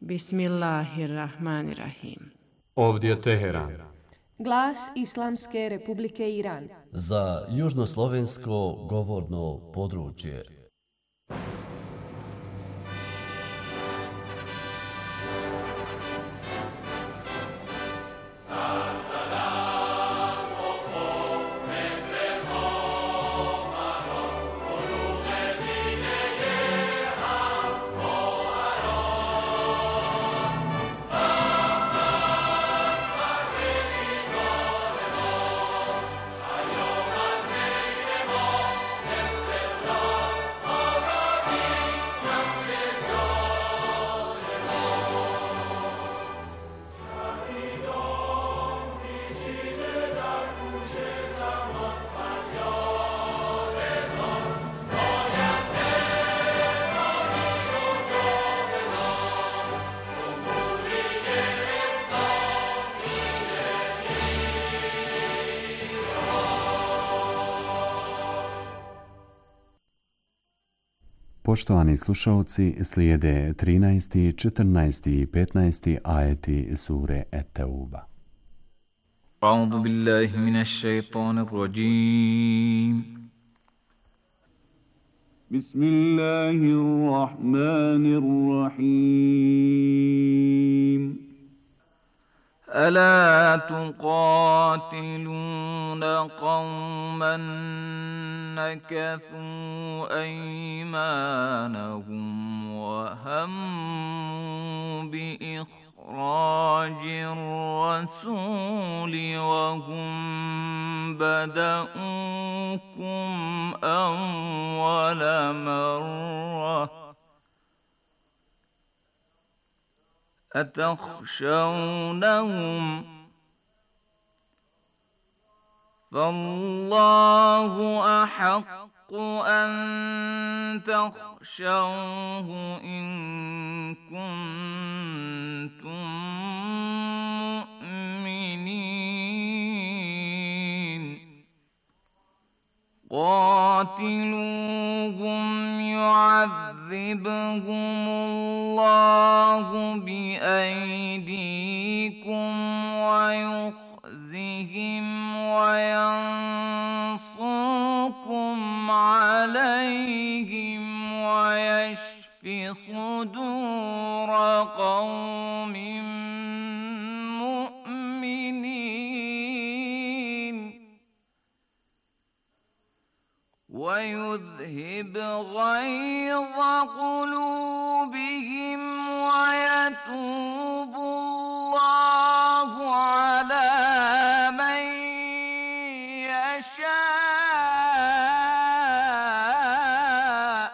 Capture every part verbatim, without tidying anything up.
Bismillahirrahmanirrahim. Ovdje je Teheran. Glas Islamske Republike Iran. Za južnoslovensko govorno područje. Poštovani slušalci, slijede trinaesti, četrnaesti i petnaesti ajeti sure Et-Tauba. A'udhu billahi minash shaitanir rajim. Bismillahirrahmanirrahim. ألا تقاتلون قوما نكثوا أيمانهم وهموا بإخراج الرسول وهم بدأوكم أول مرة أتخشونهم فالله أحق أن تخشوه إن كنتم مؤمنين قاتلوهم يعذبهم الله بأيديكم ويخزهم وينصركم عليهم ويشف صدور قوم مؤمنين ويذهب غيظ قلوبهم ويتوب الله على من يشاء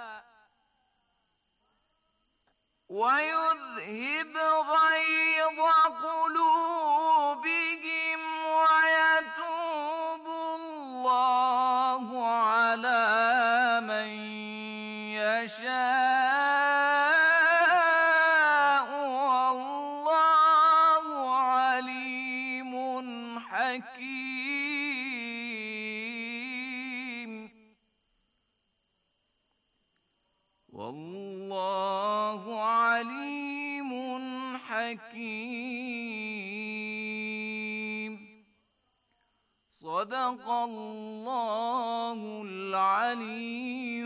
ويذهب غيظ قلوبهم ويتوب الله على من يشاء والله عليم حكيم والله عليم حكيم صدق الله العلي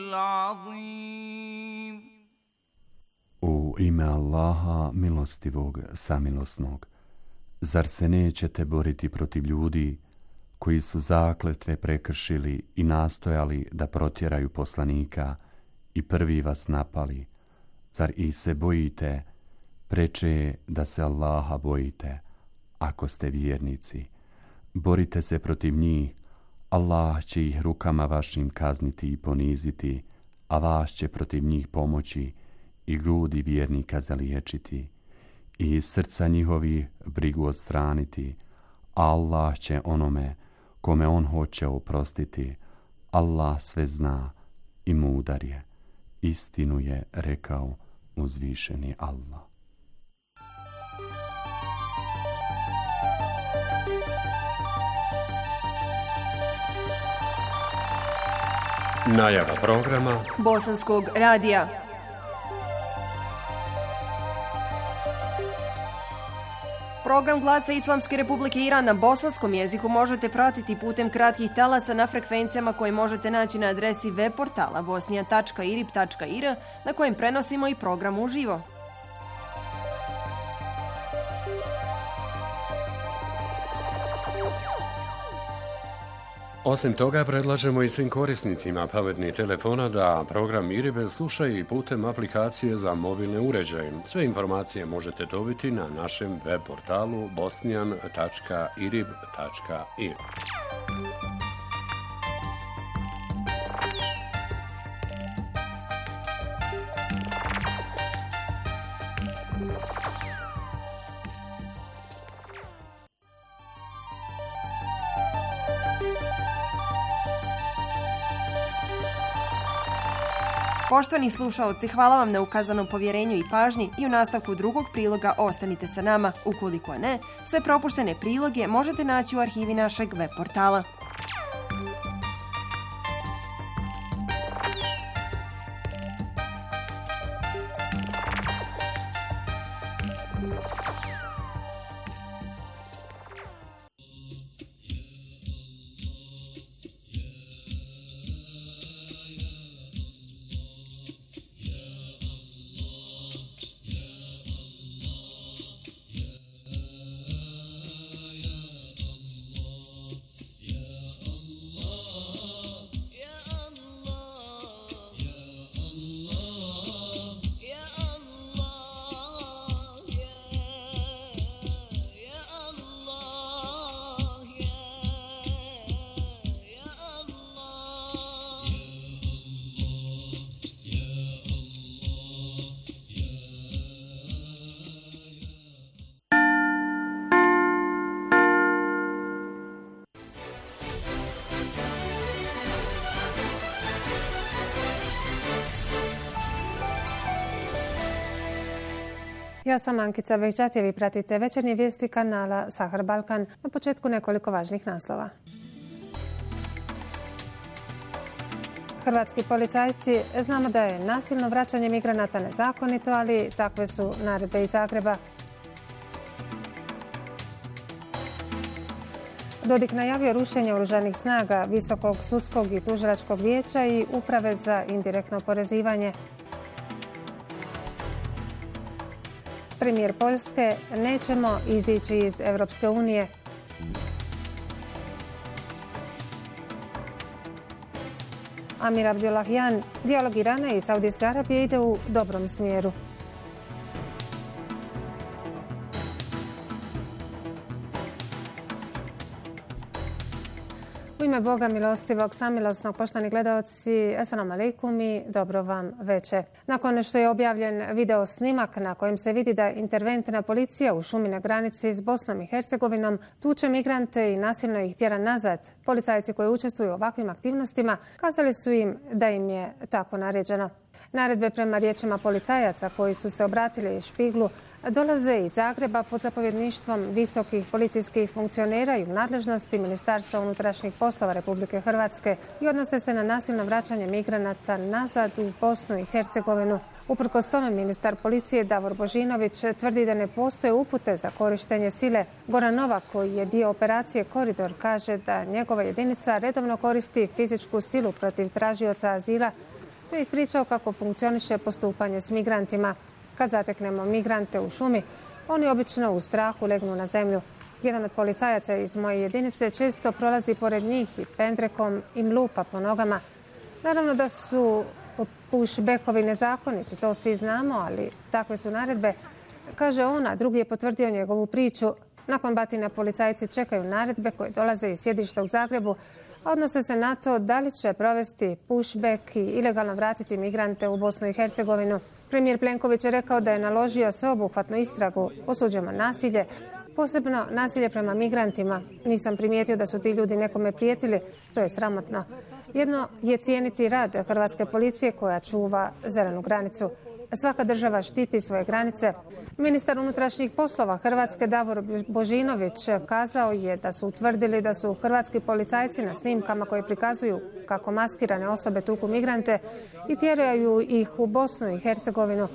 العظيم. U ime Allaha milostivog, samilosnog, zar se nećete boriti protiv ljudi koji su zakletve prekršili i nastojali da protjeraju poslanika i prvi vas napali? Zar i se bojite? Preče je da se Allaha bojite, ako ste vjernici. Borite se protiv njih, Allah će ih rukama vašim kazniti i poniziti, a vas će protiv njih pomoći i grudi vjernika zaliječiti i iz srca njihovi brigu odstraniti. Allah će onome kome on hoće oprostiti. Allah sve zna i mudar je. Istinu je rekao uzvišeni Allah. Najava programa Bosanskog radija. Program Glasa Islamske Republike Iran na bosanskom jeziku možete pratiti putem kratkih talasa na frekvencijama koje možete naći na adresi web portala bosnija tačka irib tačka ir na kojem prenosimo i program uživo. Osim toga, predlažemo i svim korisnicima pametnih telefona da program Iribe slušaju i putem aplikacije za mobilne uređaje. Sve informacije možete dobiti na našem web portalu bosnijan tačka irib tačka ir. Poštovani slušaoci, hvala vam na ukazanom povjerenju i pažnji i u nastavku drugog priloga ostanite sa nama. Ukoliko ne, sve propuštene priloge možete naći u arhivi našeg web portala. Ja sam Ankica Behđatije, vi pratite večernje vijesti kanala Sahar Balkan. Na početku nekoliko važnih naslova. Hrvatski policajci, znamo da je nasilno vraćanje migranata nezakonito, ali takve su naredbe iz Zagreba. Dodik najavio rušenje oružanih snaga Visokog sudskog i tužilačkog vijeća i Uprave za indirektno oporezivanje. Premijer Poljske, nećemo izići iz Europske unije. Amir Abdullahian, dijalog Irana i Saudijske Arabije ide u dobrom smjeru. U ime Boga milostivog, samilosnog, poštovani gledaoci, assalamu alaikum i dobro vam veče. Nakon što je objavljen video snimak na kojem se vidi da interventna policija u šumi na granici s Bosnom i Hercegovinom tuče migrante i nasilno ih tjera nazad, policajci koji učestvuju u ovakvim aktivnostima kazali su im da im je tako naređeno. Naredbe prema riječima policajaca koji su se obratili Špiglu dolaze iz Zagreba pod zapovjedništvom visokih policijskih funkcionera i u nadležnosti Ministarstva unutrašnjih poslova Republike Hrvatske i odnose se na nasilno vraćanje migranata nazad u Bosnu i Hercegovinu. Uprkos tome, ministar policije Davor Božinović tvrdi da ne postoje upute za korištenje sile. Goran Novak, koji je dio operacije Koridor, kaže da njegova jedinica redovno koristi fizičku silu protiv tražioca azila, te je ispričao kako funkcioniše postupanje s migrantima. Kad zateknemo migrante u šumi, oni obično u strahu legnu na zemlju. Jedan od policajaca iz moje jedinice često prolazi pored njih i pendrekom im lupa po nogama. Naravno da su pushbackovi nezakoniti, to svi znamo, ali takve su naredbe, kaže on, a drugi je potvrdio njegovu priču. Nakon batine policajci čekaju naredbe koje dolaze iz sjedišta u Zagrebu, a odnose se na to da li će provesti pushback i ilegalno vratiti migrante u Bosnu i Hercegovinu. Premijer Plenković je rekao da je naložio sveobuhvatnu istragu, osuđujemo nasilje, posebno nasilje prema migrantima. Nisam primijetio da su ti ljudi nekome prijetili, to je sramotno. Jedno je cijeniti rad hrvatske policije koja čuva zelenu granicu. Svaka država štiti svoje granice. Ministar unutrašnjih poslova Hrvatske Davor Božinović kazao je da su utvrdili da su hrvatski policajci na snimkama koje prikazuju kako maskirane osobe tuku migrante i tjeraju ih u Bosnu i Hercegovinu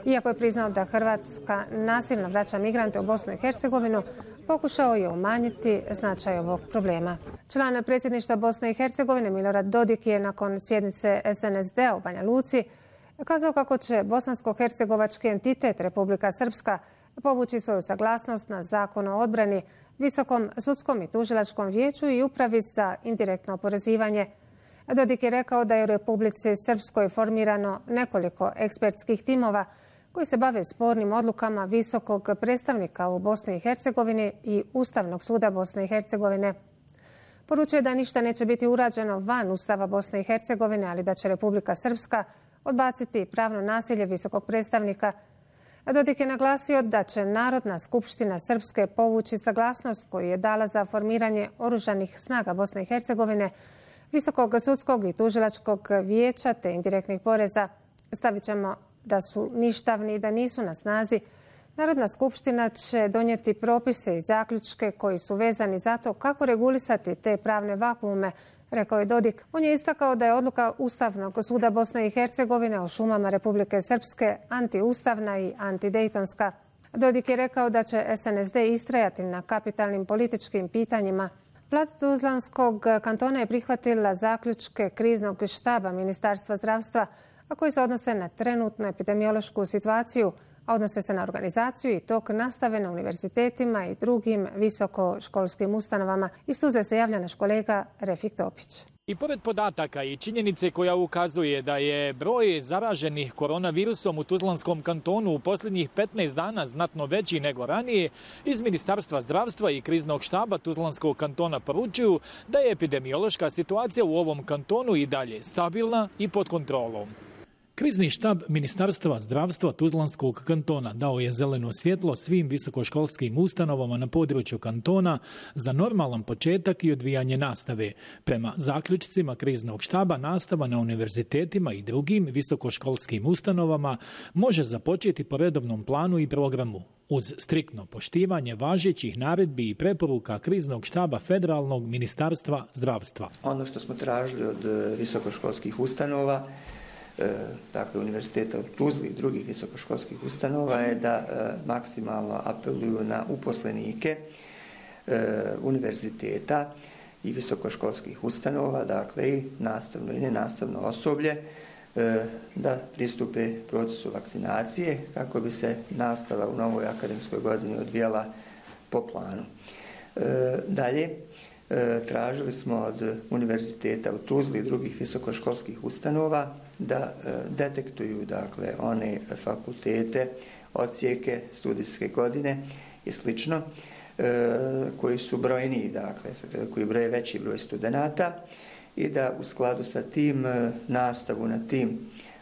Iako je priznao da Hrvatska nasilno vraća migrante u Bosnu i Hercegovinu, pokušao je umanjiti značaj ovog problema. Član predsjedništva Bosne i Hercegovine Milorad Dodik je nakon sjednice S N S D-a u Banja Luci kazao kako će bosansko-hercegovački entitet Republika Srpska povući svoju saglasnost na Zakon o odbrani, Visokom sudskom i tužilačkom vijeću i upravi za indirektno oporezivanje. Dodik je rekao da je u Republici Srpskoj formirano nekoliko ekspertskih timova koji se bave spornim odlukama visokog predstavnika u Bosni i Hercegovini i Ustavnog suda Bosne i Hercegovine. Poručuje da ništa neće biti urađeno van Ustava Bosne i Hercegovine, ali da će Republika Srpska odbaciti pravno nasilje visokog predstavnika. Dodik je naglasio da će Narodna skupština Srpske povući saglasnost koju je dala za formiranje oružanih snaga Bosne i Hercegovine, Visokog sudskog i tužilačkog vijeća te indirektnih poreza. Stavit ćemo da su ništavni i da nisu na snazi. Narodna skupština će donijeti propise i zaključke koji su vezani za to kako regulisati te pravne vakuume, rekao je Dodik. On je istakao da je odluka Ustavnog suda Bosne i Hercegovine o šumama Republike Srpske antiustavna i antidejtonska. Dodik je rekao da će S N S D istrajati na kapitalnim političkim pitanjima. Vlada Tuzlanskog kantona je prihvatila zaključke kriznog štaba Ministarstva zdravstva, a koji se odnose na trenutnu epidemiološku situaciju, a odnose se na organizaciju i tok nastave na univerzitetima i drugim visokoškolskim ustanovama. Iz Tuzle se javlja naš kolega Refik Topić. I pored podataka i činjenice koja ukazuje da je broj zaraženih koronavirusom u Tuzlanskom kantonu u posljednjih petnaest dana znatno veći nego ranije, iz Ministarstva zdravstva i kriznog štaba Tuzlanskog kantona poručuju da je epidemiološka situacija u ovom kantonu i dalje stabilna i pod kontrolom. Krizni štab Ministarstva zdravstva Tuzlanskog kantona dao je zeleno svjetlo svim visokoškolskim ustanovama na području kantona za normalan početak i odvijanje nastave. Prema zaključcima kriznog štaba, nastava na univerzitetima i drugim visokoškolskim ustanovama može započeti po redovnom planu i programu, uz striktno poštivanje važećih naredbi i preporuka kriznog štaba Federalnog ministarstva zdravstva. Ono što smo tražili od visokoškolskih ustanova, dakle univerziteta u Tuzli i drugih visokoškolskih ustanova, je da maksimalno apeluju na uposlenike univerziteta i visokoškolskih ustanova, dakle i nastavno i nenastavno osoblje, da pristupe procesu vakcinacije kako bi se nastava u novoj akademskoj godini odvijala po planu. Dalje, tražili smo od univerziteta u Tuzli i drugih visokoškolskih ustanova da detektuju, dakle, one fakultete, odsjeke, studijske godine i slično, koji su brojniji, dakle, koji broje veći broj studenata, i da u skladu sa tim nastavu na tim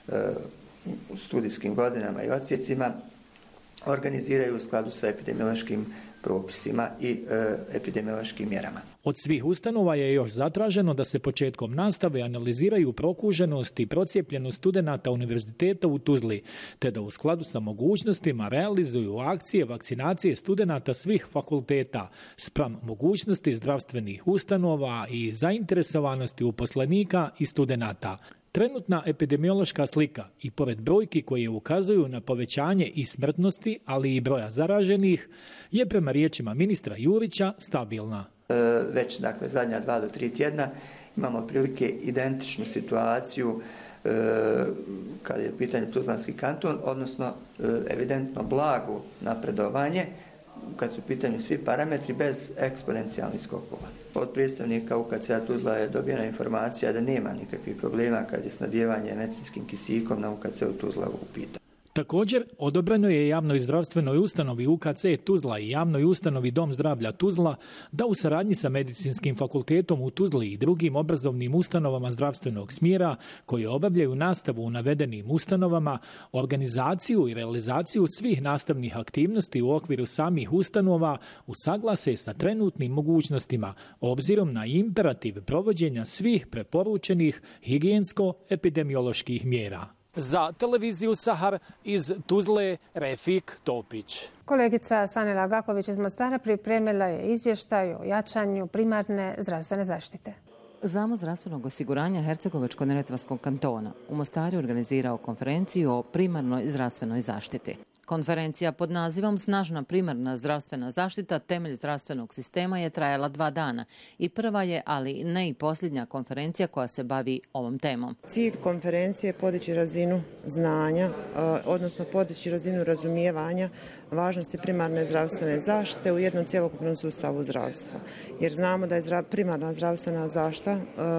studijskim godinama i odsjecima organiziraju u skladu sa epidemiološkim propisima i e, epidemiološkim mjerama. Od svih ustanova je još zatraženo da se početkom nastave analiziraju prokuženost i procijepljenost studenata univerziteta u Tuzli, te da u skladu sa mogućnostima realizuju akcije vakcinacije studenata svih fakulteta spram mogućnosti zdravstvenih ustanova i zainteresovanosti uposlenika i studenata. Trenutna epidemiološka slika i pored brojki koje ukazuju na povećanje i smrtnosti, ali i broja zaraženih, je prema riječima ministra Jurića stabilna. E, već, dakle, zadnja dva do tri tjedna imamo otprilike identičnu situaciju e, kad je u pitanju Tuzlanski kanton, odnosno e, evidentno blago napredovanje kad su u pitanju svi parametri bez eksponencijalnih skokova. Od predstavnika U K C-a Tuzla je dobijena informacija da nema nikakvih problema kad je snabdijevanje medicinskim kisikom na U K C-u Tuzla u pitanju. Također, odobreno je javnoj zdravstvenoj ustanovi U K C Tuzla i javnoj ustanovi Dom zdravlja Tuzla da u saradnji sa Medicinskim fakultetom u Tuzli i drugim obrazovnim ustanovama zdravstvenog smjera koje obavljaju nastavu u navedenim ustanovama, organizaciju i realizaciju svih nastavnih aktivnosti u okviru samih ustanova usaglase sa trenutnim mogućnostima, obzirom na imperativ provođenja svih preporučenih higijensko-epidemioloških mjera. Za televiziju Sahar iz Tuzle, Refik Topić. Kolegica Sanela Gaković iz Mostara pripremila je izvještaj o jačanju primarne zdravstvene zaštite. Zavod zdravstvenog osiguranja Hercegovačko-neretvanskog kantona u Mostaru je organizirao konferenciju o primarnoj zdravstvenoj zaštiti. Konferencija pod nazivom Snažna primarna zdravstvena zaštita, temelj zdravstvenog sistema je trajala dva dana i prva je, ali ne i posljednja konferencija koja se bavi ovom temom. Cilj konferencije je podići razinu znanja, odnosno podići razinu razumijevanja važnosti primarne zdravstvene zaštite u jednom cjelokupnom sustavu zdravstva. Jer znamo da je primarna zdravstvena zaštita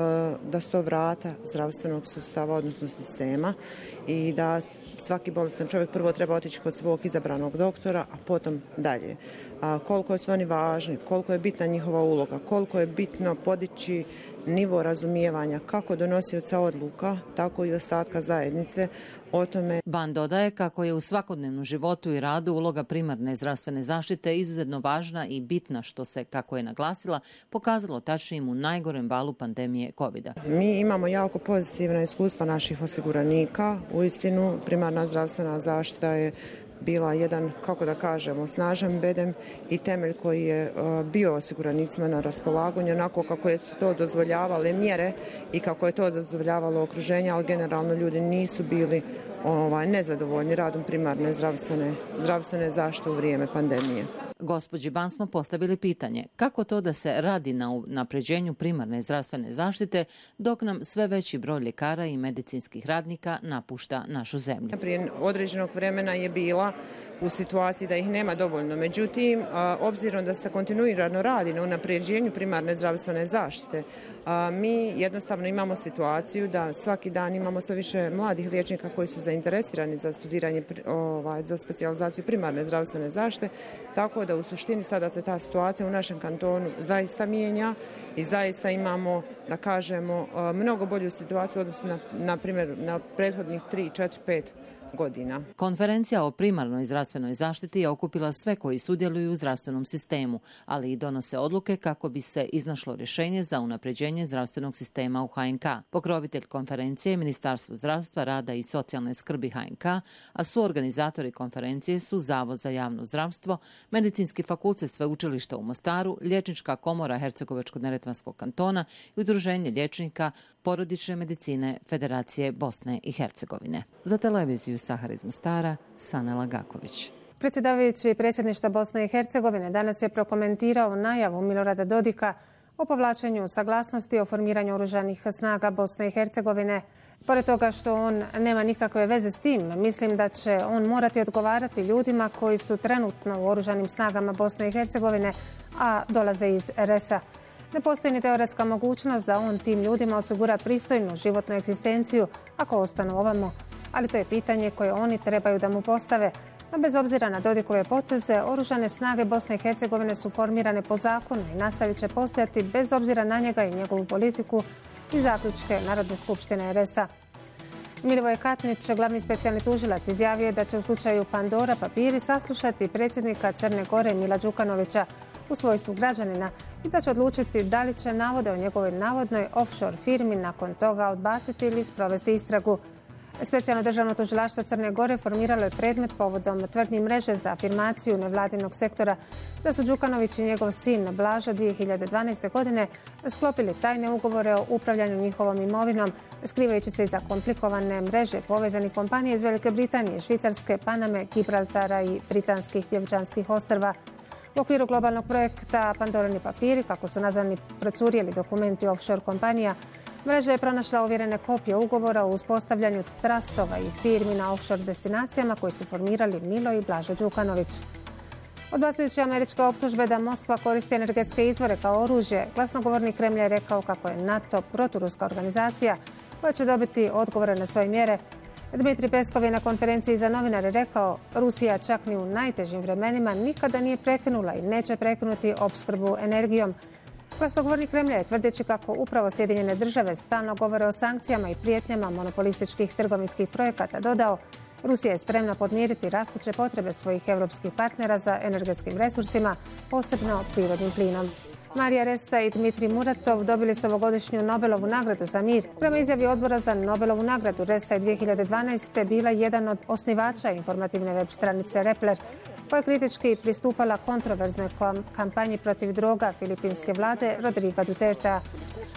da sto vrata zdravstvenog sustava, odnosno sistema, i da svaki bolestan čovjek prvo treba otići kod svog izabranog doktora, a potom dalje. A koliko su oni važni, koliko je bitna njihova uloga, koliko je bitno podići nivo razumijevanja kako donosioca odluka, tako i ostatka zajednice o tome. Ban dodaje kako je u svakodnevnom životu i radu uloga primarne zdravstvene zaštite izuzetno važna i bitna, što se, kako je naglasila, pokazalo tačnijim u najgorem valu pandemije kovida. Mi imamo jako pozitivna iskustva naših osiguranika. Uistinu, primarna zdravstvena zaštita je bila jedan, kako da kažemo, snažan bedem i temelj koji je bio osiguranicima na raspolaganju, onako kako je to dozvoljavale mjere i kako je to dozvoljavalo okruženje, ali generalno ljudi nisu bili ovaj, nezadovoljni radom primarne zdravstvene, zdravstvene zaštite u vrijeme pandemije. Gospođi Ban smo postavili pitanje kako to da se radi na unapređenju primarne zdravstvene zaštite dok nam sve veći broj ljekara i medicinskih radnika napušta našu zemlju. Prije određenog vremena je bila u situaciji da ih nema dovoljno. Međutim, obzirom da se kontinuirano radi na unapređenju primarne zdravstvene zaštite, mi jednostavno imamo situaciju da svaki dan imamo sve više mladih liječnika koji su zainteresirani za studiranje, ovaj, za specijalizaciju primarne zdravstvene zaštite, tako da u suštini sada se ta situacija u našem kantonu zaista mijenja i zaista imamo, da kažemo, mnogo bolju situaciju u odnosu na, na primjer, na prethodnih tri, četiri, pet godina. Konferencija o primarnoj zdravstvenoj zaštiti je okupila sve koji sudjeluju u zdravstvenom sistemu, ali i donose odluke kako bi se iznašlo rješenje za unapređenje zdravstvenog sistema u H N K. Pokrovitelj konferencije je Ministarstvo zdravstva, rada i socijalne skrbi H N K, a suorganizatori konferencije su Zavod za javno zdravstvo, Medicinski fakultet Sveučilišta u Mostaru, Liječnička komora Hercegovačko-neretvanskog kantona i Udruženje liječnika porodične medicine Federacije Bosne i Hercegovine. Za televiziju Sahara iz Mostara, Sanela Gaković. Predsjedavajući predsjedništva Bosne i Hercegovine danas je prokomentirao najavu Milorada Dodika o povlačenju saglasnosti o formiranju oružanih snaga Bosne i Hercegovine. Pored toga što on nema nikakve veze s tim, mislim da će on morati odgovarati ljudima koji su trenutno u oružanim snagama Bosne i Hercegovine, a dolaze iz R S A. Ne postoji ni teoretska mogućnost da on tim ljudima osigura pristojnu životnu egzistenciju ako ostanu ovamo, ali to je pitanje koje oni trebaju da mu postave. No bez obzira na Dodikove poteze, oružane snage Bosne i Hercegovine su formirane po zakonu i nastavit će postojati bez obzira na njega i njegovu politiku i zaključke Narodne skupštine R S A. Milivoje Katnić, glavni specijalni tužilac, izjavio je da će u slučaju Pandora papiri saslušati predsjednika Crne Gore Mila Đukanovića u svojstvu građanina i da će odlučiti da li će navode o njegovoj navodnoj offshore firmi nakon toga odbaciti ili sprovesti istragu. Specijalno državno tužilaštvo Crne Gore formiralo je predmet povodom tvrdnji mreže za afirmaciju nevladinog sektora da su Đukanović i njegov sin Blažo dvije hiljade dvanaeste. godine sklopili tajne ugovore o upravljanju njihovom imovinom, skrivajući se iza komplikovane mreže povezanih kompanija iz Velike Britanije, Švicarske, Paname, Gibraltara i Britanskih Djevičanskih ostrva. U okviru globalnog projekta Pandorani papiri, kako su nazvani procurijeli dokumenti offshore kompanija, mreža je pronašla uvjerene kopije ugovora o uspostavljanju trastova i firmi na offshore destinacijama koji su formirali Milo i Blažo Đukanović. Odbacujući američke optužbe da Moskva koristi energetske izvore kao oružje, glasnogovornik Kremlja je rekao kako je NATO proturuska organizacija koja će dobiti odgovore na svoje mjere. Dmitrij Peskov je na konferenciji za novinare rekao: Rusija čak ni u najtežim vremenima nikada nije prekinula i neće prekinuti opskrbu energijom. Glasnogovornik Kremlja je tvrdeći kako upravo Sjedinjene države stalno govore o sankcijama i prijetnjama monopolističkih trgovinskih projekata dodao: Rusija je spremna podmiriti rastuće potrebe svojih europskih partnera za energetskim resursima, posebno prirodnim plinom. Marija Ressa i Dmitrij Muratov dobili su ovogodišnju Nobelovu nagradu za mir. Prema izjavi odbora za Nobelovu nagradu, Ressa je dvije hiljade dvanaeste. bila jedan od osnivača informativne web stranice Repler, koja je kritički pristupala kontroverznoj kampanji protiv droga filipinske vlade Rodriga Dutertea.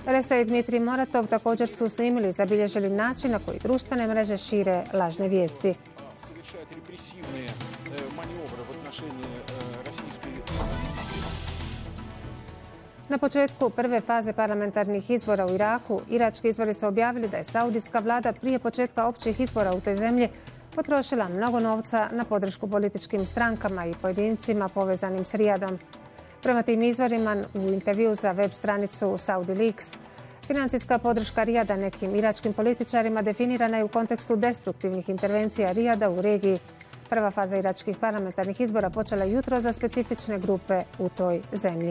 Resa i Dmitrij Moratov također su snimili i zabilježili način na koji društvene mreže šire lažne vijesti. Na početku prve faze parlamentarnih izbora u Iraku, irački izvori su objavili da je saudijska vlada prije početka općih izbora u toj zemlji potrošila mnogo novca na podršku političkim strankama i pojedincima povezanim s Rijadom. Prema tim izvorima, u intervju za web stranicu Saudi Leaks, financijska podrška Rijada nekim iračkim političarima definirana je u kontekstu destruktivnih intervencija Rijada u regiji. Prva faza iračkih parlamentarnih izbora počela jutro za specifične grupe u toj zemlji.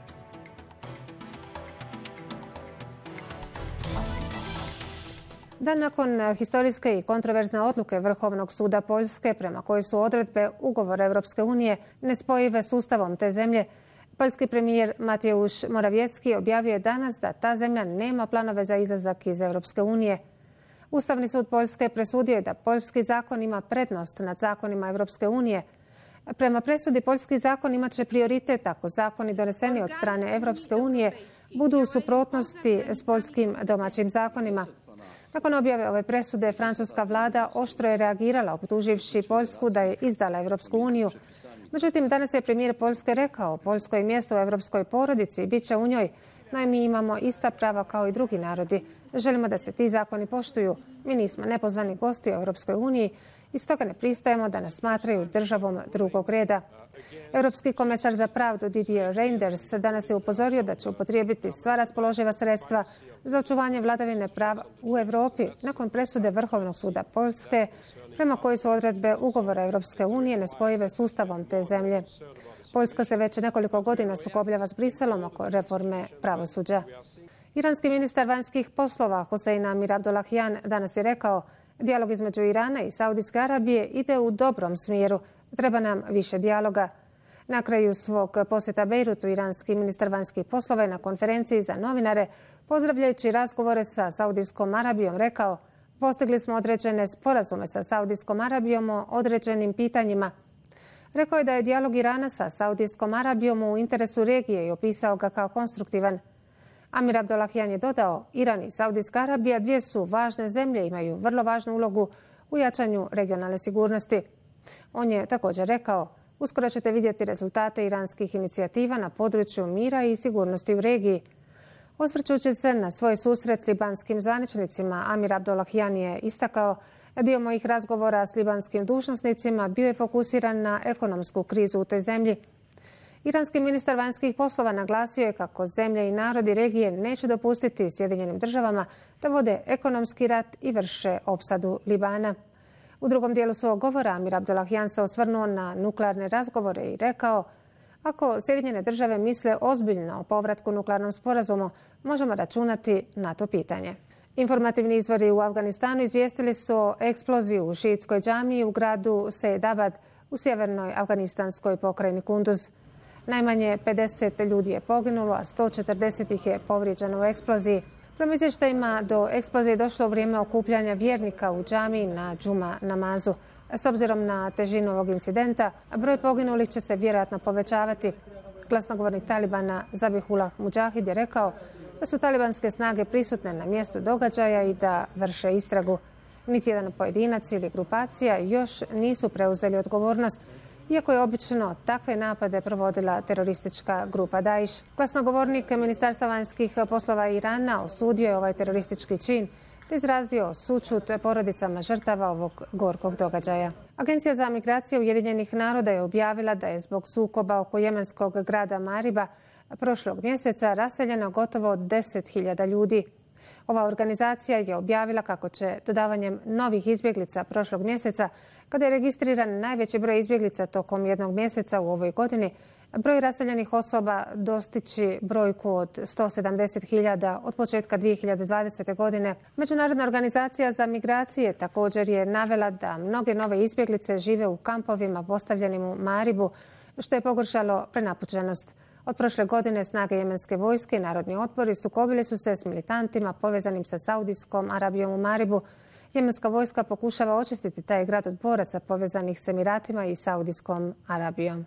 Dan nakon historijske i kontroverzne odluke Vrhovnog suda Poljske prema kojoj su odredbe ugovora Europske unije nespojive s ustavom te zemlje, poljski premijer Mateusz Morawiecki objavio je danas da ta zemlja nema planove za izlazak iz Europske unije. Ustavni sud Poljske presudio je da poljski zakon ima prednost nad zakonima Europske unije. Prema presudi poljski zakon imat će prioritet ako zakoni doneseni od strane Europske unije budu u suprotnosti s poljskim domaćim zakonima. Nakon objave ove presude, francuska vlada oštro je reagirala optuživši Poljsku da je izdala Europsku uniju. Međutim, danas je premijer Poljske rekao Poljskoj je mjesto u europskoj porodici i bit će u njoj, no i mi imamo ista prava kao i drugi narodi. Želimo da se ti zakoni poštuju. Mi nismo nepozvani gosti u Europskoj uniji i stoga ne pristajemo da nas smatraju državom drugog reda. Europski komesar za pravdu Didier Reynders danas je upozorio da će upotrijebiti sva raspoloživa sredstva za očuvanje vladavine prava u Europi nakon presude Vrhovnog suda Poljske, prema kojoj su odredbe ugovora Europske unije nespojive s ustavom te zemlje. Poljska se već nekoliko godina sukobljava s Briselom oko reforme pravosuđa. Iranski ministar vanjskih poslova Hossein Amir Abdollahian danas je rekao dijalog između Irana i Saudijske Arabije ide u dobrom smjeru. Treba nam više dijaloga. Na kraju svog posjeta Bejrutu, iranski ministar vanjskih poslova je na konferenciji za novinare, pozdravljajući razgovore sa Saudijskom Arabijom, rekao postigli smo određene sporazume sa Saudijskom Arabijom o određenim pitanjima. Rekao je da je dijalog Irana sa Saudijskom Arabijom u interesu regije i opisao ga kao konstruktivan. Amir Abdollahian je dodao, Iran i Saudijska Arabija dvije su važne zemlje, imaju vrlo važnu ulogu u jačanju regionalne sigurnosti. On je također rekao, uskoro ćete vidjeti rezultate iranskih inicijativa na području mira i sigurnosti u regiji. Osvrćući se na svoj susret s libanskim zvaničnicima, Amir Abdollahian je istakao, dio mojih razgovora s libanskim dužnosnicima bio je fokusiran na ekonomsku krizu u toj zemlji. Iranski ministar vanjskih poslova naglasio je kako zemlje i narodi regije neće dopustiti Sjedinjenim državama da vode ekonomski rat i vrše opsadu Libana. U drugom dijelu svog govora Amir Abdollahian se osvrnuo na nuklearne razgovore i rekao, ako Sjedinjene države misle ozbiljno o povratku nuklearnom sporazumu, možemo računati na to pitanje. Informativni izvori u Afganistanu izvijestili su o eksploziji u šiitskoj džamiji u gradu Sejdabad u sjevernoj afganistanskoj pokrajini Kunduz. Najmanje pedeset ljudi je poginulo, a sto četrdeset ih je povrijeđeno u eksploziji. Prema izvještajima do eksplozije došlo u vrijeme okupljanja vjernika u džamiji na džuma namazu. S obzirom na težinu ovog incidenta, broj poginulih će se vjerojatno povećavati. Glasnogovornik Talibana Zabihullah Mujahid je rekao da su talibanske snage prisutne na mjestu događaja i da vrše istragu. Niti jedan pojedinac ili grupacija još nisu preuzeli odgovornost, iako je obično takve napade provodila teroristička grupa Daesh. Glasnogovornik Ministarstva vanjskih poslova Irana osudio je ovaj teroristički čin te izrazio sućut porodicama žrtava ovog gorkog događaja. Agencija za migracije Ujedinjenih naroda je objavila da je zbog sukoba oko jemenskog grada Mariba prošlog mjeseca raseljeno gotovo deset hiljada ljudi. Ova organizacija je objavila kako će dodavanjem novih izbjeglica prošlog mjeseca, kada je registriran najveći broj izbjeglica tokom jednog mjeseca u ovoj godini, broj raseljenih osoba dostići brojku od sto sedamdeset hiljada od početka dvije hiljade dvadesete. godine. Međunarodna organizacija za migracije također je navela da mnoge nove izbjeglice žive u kampovima postavljenim u Maribu, što je pogoršalo prenapučenost. Od prošle godine snage jemenske vojske i narodni otpori sukobili su se s militantima povezanim sa Saudijskom Arabijom u Maribu. Jemenska vojska pokušava očistiti taj grad od boraca povezanih s Emiratima i Saudijskom Arabijom.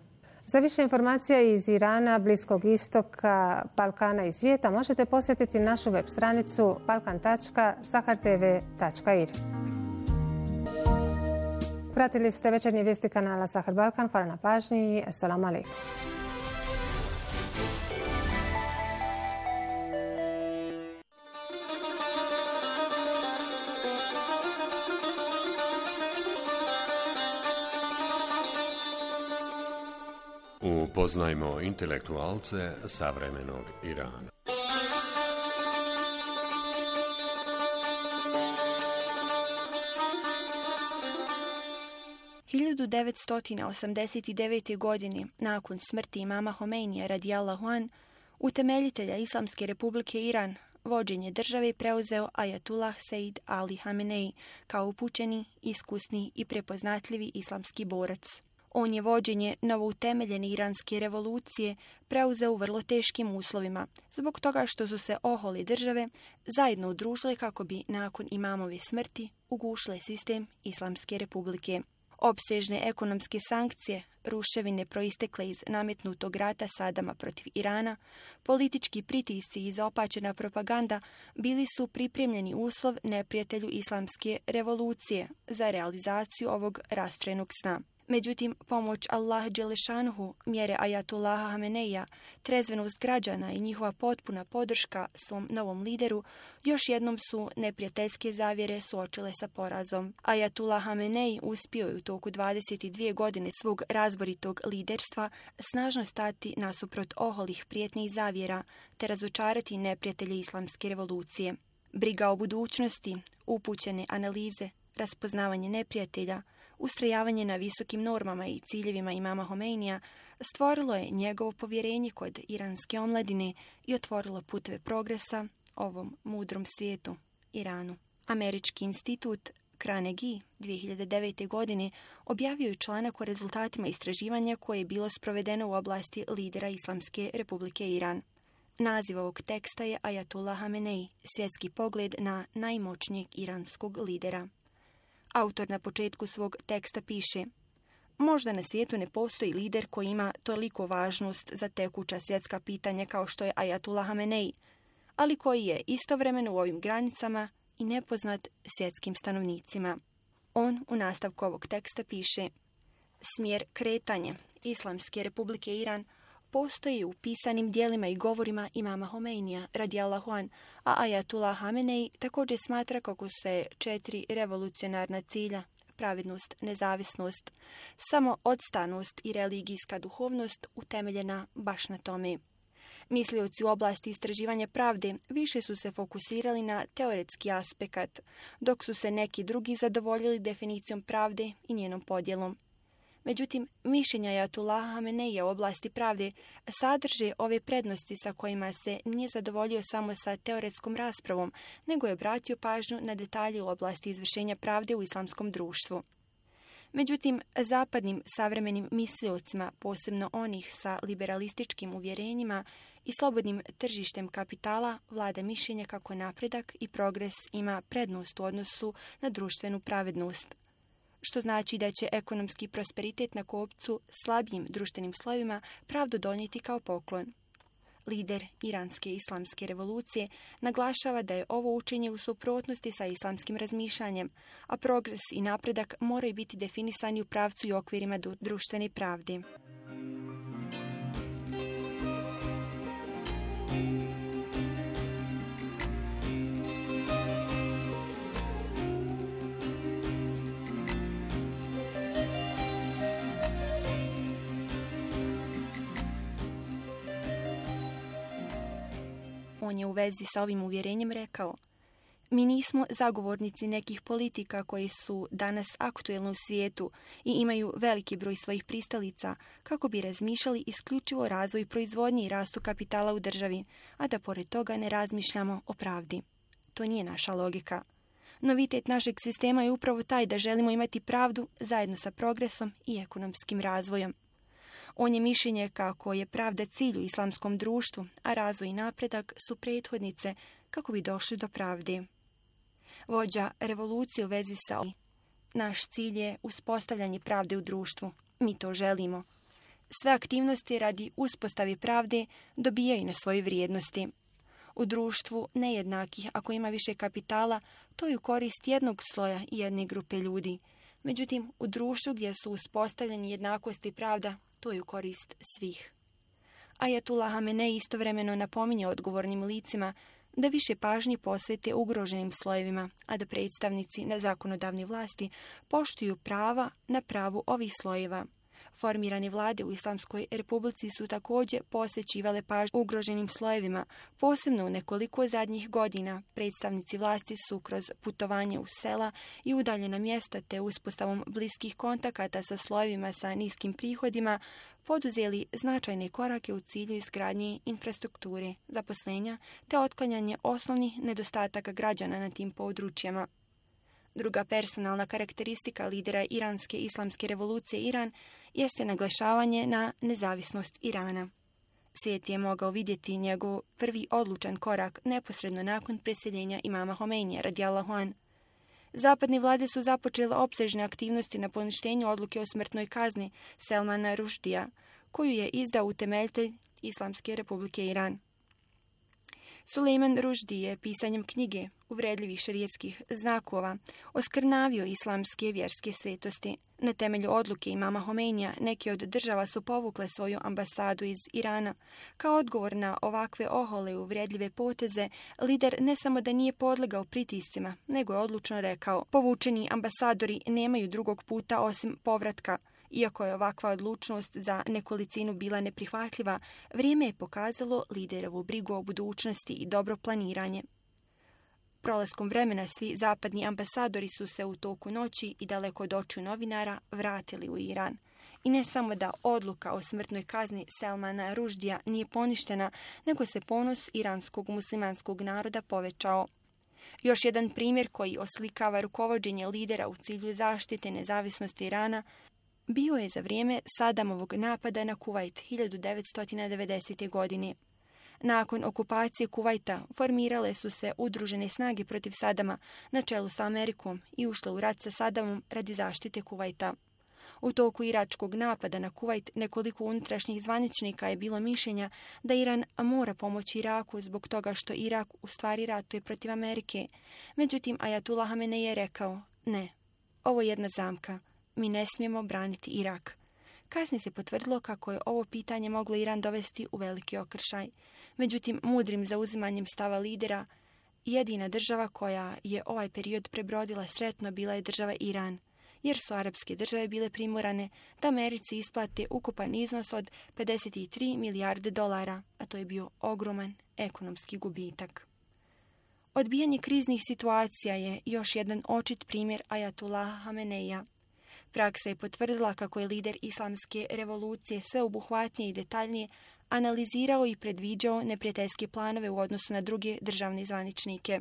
Za više informacija iz Irana, Bliskog istoka, Balkana i svijeta možete posjetiti našu web stranicu balkan tačka sahar t v tačka i r. Pratili ste večernje vijesti kanala Sahar Balkan. Hvala na pažnji i assalamu alaikum. Upoznajmo intelektualce savremenog Irana. hiljadu devetsto osamdeset devete. godine, nakon smrti imama Homeinija radijallahu an, utemeljitelja Islamske republike Iran, vođenje države preuzeo Ajatullah Sejd Ali Hamenei kao upućeni, iskusni i prepoznatljivi islamski borac. On je vođenje novoutemeljene iranske revolucije preuzeo u vrlo teškim uslovima, zbog toga što su se oholi države zajedno udružile kako bi nakon imamove smrti ugušile sistem Islamske republike. Opsežne ekonomske sankcije, ruševine proistekle iz nametnutog rata Sadama protiv Irana, politički pritisci i izopačena propaganda bili su pripremljeni uslov neprijatelju Islamske revolucije za realizaciju ovog rastrojenog sna. Međutim, pomoć Allah Đelešanuhu, mjere Ajatullaha Hameneija, trezvenost građana i njihova potpuna podrška svom novom lideru još jednom su neprijateljske zavjere suočile sa porazom. Ajatullah Hamenei uspio je u toku dvadeset dvije godine svog razboritog liderstva snažno stati nasuprot oholih prijetnji i zavjera te razočarati neprijatelje Islamske revolucije. Briga o budućnosti, upućene analize, raspoznavanje neprijatelja, ustrajavanje na visokim normama i ciljevima imama Homeinija stvorilo je njegovo povjerenje kod iranske omladine i otvorilo puteve progresa ovom mudrom svijetu, Iranu. Američki institut Carnegie dvije hiljade devete. godine objavio je članak o rezultatima istraživanja koje je bilo sprovedeno u oblasti lidera Islamske republike Iran. Naziv ovog teksta je Ajatullah Hamenei, svjetski pogled na najmoćnijeg iranskog lidera. Autor na početku svog teksta piše: možda na svijetu ne postoji lider koji ima toliko važnost za tekuća svjetska pitanja kao što je Ajatullah Hamenei, ali koji je istovremeno u ovim granicama i nepoznat svjetskim stanovnicima. On u nastavku ovog teksta piše: smjer kretanja Islamske republike Iran postoji u pisanim dijelima i govorima imama Homeinija radijallahu an, a Ajatullah Hamenei također smatra kako se četiri revolucionarna cilja, pravednost, nezavisnost, samoodstanost i religijska duhovnost utemeljena baš na tome. Mislioci u oblasti istraživanja pravde više su se fokusirali na teoretski aspekt, dok su se neki drugi zadovoljili definicijom pravde i njenom podjelom. Međutim, mišljenja Ajatullaha Hameneija u oblasti pravde sadrže ove prednosti sa kojima se nije zadovoljio samo sa teoretskom raspravom, nego je obratio pažnju na detalje u oblasti izvršenja pravde u islamskom društvu. Međutim, zapadnim savremenim misliocima, posebno onih sa liberalističkim uvjerenjima i slobodnim tržištem kapitala, vlada mišljenje kako napredak i progres ima prednost u odnosu na društvenu pravednost, što znači da će ekonomski prosperitet na kopcu slabijim društvenim slojevima pravdu donijeti kao poklon. Lider iranske islamske revolucije naglašava da je ovo učenje u suprotnosti sa islamskim razmišljanjem, a progres i napredak moraju biti definisani u pravcu i okvirima društvene pravde. On je u vezi sa ovim uvjerenjem rekao: mi nismo zagovornici nekih politika koji su danas aktuelni u svijetu i imaju veliki broj svojih pristalica kako bi razmišljali isključivo o razvoju proizvodnje i rastu kapitala u državi, a da pored toga ne razmišljamo o pravdi. To nije naša logika. Novitet našeg sistema je upravo taj da želimo imati pravdu zajedno sa progresom i ekonomskim razvojem. On je mišljenje kako je pravda cilj u islamskom društvu, a razvoj i napredak su prethodnice kako bi došli do pravde. Vođa revolucije u vezi sa ovim: naš cilj je uspostavljanje pravde u društvu. Mi to želimo. sve aktivnosti radi uspostave pravde dobijaju na svojoj vrijednosti. U društvu nejednakih, ako ima više kapitala, to je u korist jednog sloja i jedne grupe ljudi. Međutim, u društvu gdje su uspostavljeni jednakost i pravda, to je u korist svih. Ajatullah Hamenei istovremeno napominje odgovornim licima da više pažnje posvete ugroženim slojevima, a da predstavnici na zakonodavne vlasti poštuju prava na pravu ovih slojeva. Formirane vlade u Islamskoj republici su također posvećivale pažnju ugroženim slojevima. Posebno u nekoliko zadnjih godina predstavnici vlasti su kroz putovanje u sela i udaljena mjesta te uspostavom bliskih kontakata sa slojevima sa niskim prihodima poduzeli značajne korake u cilju izgradnje infrastrukture, zaposlenja te otklanjanje osnovnih nedostataka građana na tim područjima. Druga personalna karakteristika lidera Iranske islamske revolucije Iran jeste naglašavanje na nezavisnost Irana. Svijet je mogao vidjeti njegov prvi odlučan korak neposredno nakon preseljenja imama Homeinija radijallahu an. Zapadne vlade su započele opsežne aktivnosti na poništenju odluke o smrtnoj kazni Selmana Rushdija, koju je izdao utemeljitelj Islamske republike Iran. Sulejman Rušdi je pisanjem knjige uvredljivih šerijetskih znakova oskrnavio islamske vjerske svetosti. Na temelju odluke imama Homeinija neke od država su povukle svoju ambasadu iz Irana. Kao odgovor na ovakve ohole i uvredljive poteze, lider ne samo da nije podlegao pritiscima, nego je odlučno rekao: povučeni ambasadori nemaju drugog puta osim povratka. Iako je ovakva odlučnost za nekolicinu bila neprihvatljiva, vrijeme je pokazalo liderovu brigu o budućnosti i dobro planiranje. Prolaskom vremena svi zapadni ambasadori su se u toku noći i daleko od očiju novinara vratili u Iran. I ne samo da odluka o smrtnoj kazni Selmana Rushdija nije poništena, nego se ponos iranskog muslimanskog naroda povećao. Još jedan primjer koji oslikava rukovođenje lidera u cilju zaštite nezavisnosti Irana bio je za vrijeme Sadamovog napada na Kuvajt hiljadu devetsto devedesete. godine. Nakon okupacije Kuvajta formirale su se udružene snage protiv Sadama na čelu sa Amerikom i ušle u rat sa Sadamom radi zaštite Kuvajta. U toku iračkog napada na Kuvajt nekoliko unutrašnjih zvaničnika je bilo mišljenja da Iran mora pomoći Iraku zbog toga što Irak u stvari ratuje protiv Amerike. Međutim, Ajatullah Hamenei je rekao: ne, ovo je jedna zamka. Mi ne smijemo braniti Irak. Kasnije se potvrdilo kako je ovo pitanje moglo Iran dovesti u veliki okršaj. Međutim, mudrim zauzimanjem stava lidera, jedina država koja je ovaj period prebrodila sretno bila je država Iran, jer su arapske države bile primorane da Americi isplate ukupan iznos od pedeset tri milijarde dolara, a to je bio ogroman ekonomski gubitak. Odbijanje kriznih situacija je još jedan očit primjer Ajatullaha Hameneija. Praksa je potvrdila kako je lider islamske revolucije sveobuhvatnije i detaljnije analizirao i predviđao neprijateljske planove u odnosu na druge državne zvaničnike.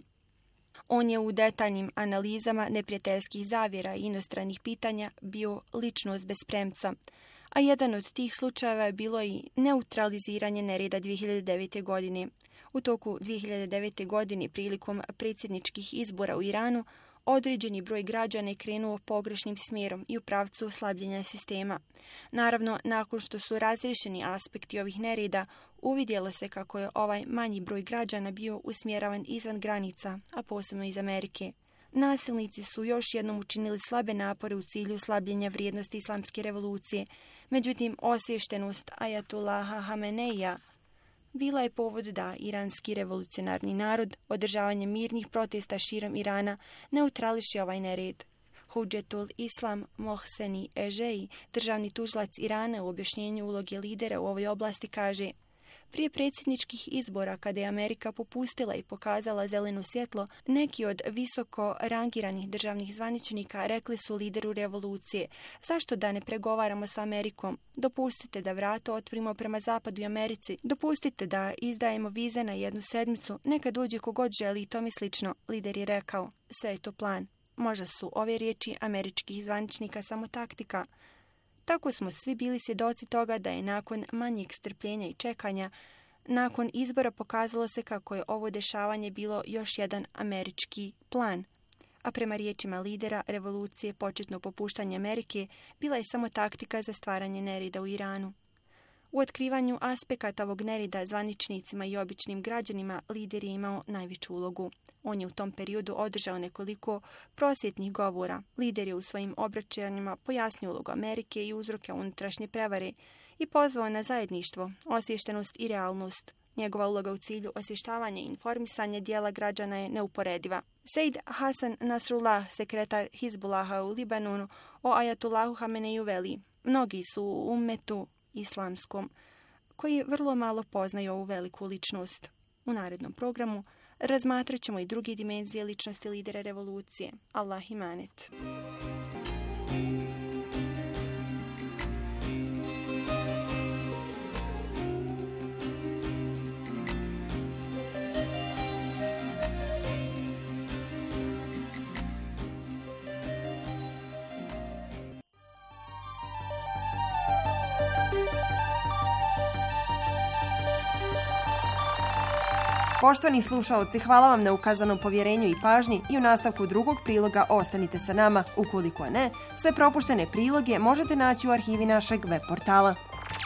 On je u detaljnim analizama neprijateljskih zavjera i inostranih pitanja bio ličnost bez premca, a jedan od tih slučajeva je bilo i neutraliziranje nereda dvije hiljade devete. godine. U toku dvije hiljade devete. godine prilikom predsjedničkih izbora u Iranu određeni broj građana je krenuo pogrešnim smjerom i u pravcu slabljenja sistema. Naravno, nakon što su razriješeni aspekti ovih nereda, uvidjelo se kako je ovaj manji broj građana bio usmjeravan izvan granica, a posebno iz Amerike. Nasilnici su još jednom učinili slabe napore u cilju slabljenja vrijednosti islamske revolucije. Međutim, osviještenost Ajatullaha Hameneija bila je povod da iranski revolucionarni narod održavanjem mirnih protesta širom Irana neutrališe ovaj nered. Hudžetul Islam Mohseni Ežeji, državni tužilac Irana, u objašnjenju uloge lidera u ovoj oblasti kaže: prije predsjedničkih izbora, kada je Amerika popustila i pokazala zeleno svjetlo, neki od visoko rangiranih državnih zvaničnika rekli su lideru revolucije: zašto da ne pregovaramo s Amerikom? Dopustite da vrata otvorimo prema Zapadu i Americi. Dopustite da izdajemo vize na jednu sedmicu. Neka dođe kogod želi i tome slično. Lider je rekao: sve je to plan. Možda su ove riječi američkih zvaničnika samo taktika. Tako smo svi bili svjedoci toga da je nakon manjeg strpljenja i čekanja, nakon izbora pokazalo se kako je ovo dešavanje bilo još jedan američki plan. A prema riječima lidera revolucije, početno popuštanje Amerike bila je samo taktika za stvaranje nereda u Iranu. U otkrivanju aspekata ovog nereda zvaničnicima i običnim građanima lider je imao najveću ulogu. On je u tom periodu održao nekoliko prosvjetnih govora. Lider je u svojim obraćanjima pojasnio ulogu Amerike i uzroke unutrašnje prevare i pozvao na zajedništvo, osviještenost i realnost. Njegova uloga u cilju osvještavanja i informisanja dijela građana je neuporediva. Sejd Hasan Nasrullah, sekretar Hizbullaha u Libanonu, o Ajatullahu Hameneju veli: mnogi su u ummetu islamskom koji vrlo malo poznaju ovu veliku ličnost. U narednom programu razmatrat ćemo i druge dimenzije ličnosti lidera revolucije, Allah imanet. Poštovani slušaoci, hvala vam na ukazanom povjerenju i pažnji i u nastavku drugog priloga ostanite sa nama. Ukoliko ne, sve propuštene priloge možete naći u arhivi našeg web portala.